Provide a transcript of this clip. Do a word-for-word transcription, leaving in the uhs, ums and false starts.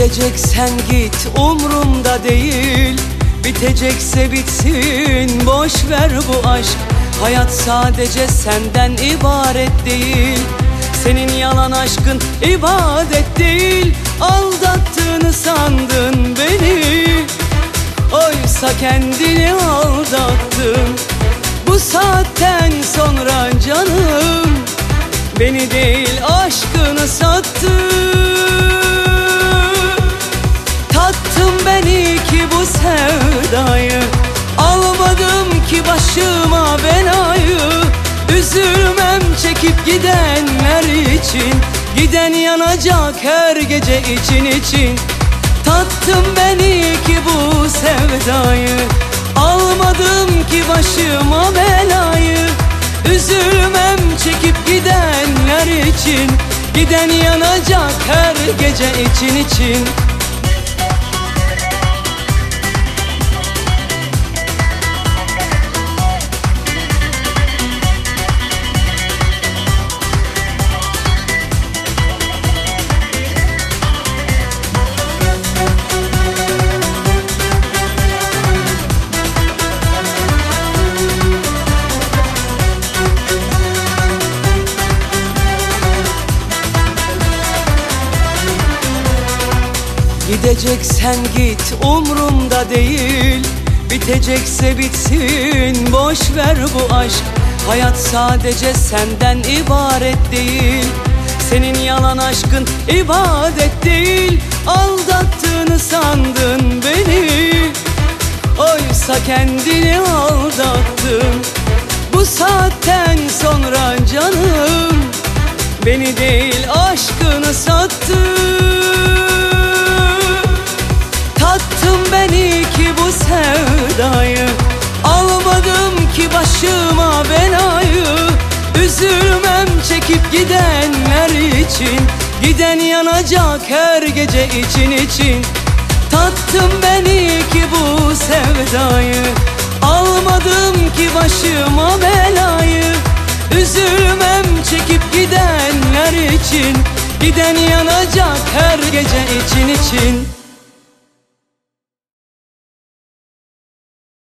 Gideceksen git, umrumda değil. Bitecekse bitsin, boş ver bu aşk. Hayat sadece senden ibaret değil. Senin yalan aşkın ibadet değil. Aldattığını sandın beni, oysa kendini aldattın. Bu saatten sonra canım, beni değil aşkını sattın. Tattım ben iyi ki bu sevdayı, almadım ki başıma belayı. Üzülmem çekip gidenler için, giden yanacak her gece için için. Tattım ben iyi ki bu sevdayı, almadım ki başıma belayı. Üzülmem çekip gidenler için, giden yanacak her gece için için. Gideceksen git, umrumda değil. Bitecekse bitsin, boş ver bu aşk. Hayat sadece senden ibaret değil. Senin yalan aşkın ibadet değil. Aldattığını sandın beni, oysa kendini aldattın. Bu saatten sonra canım, beni değil aşkını sattın. Tattım ben iyi ki bu sevdayı, almadım ki başıma belayı. Üzülmem çekip gidenler için, giden yanacak her gece için için. Tattım ben iyi ki bu sevdayı, almadım ki başıma belayı. Üzülmem çekip gidenler için, giden yanacak her gece için için.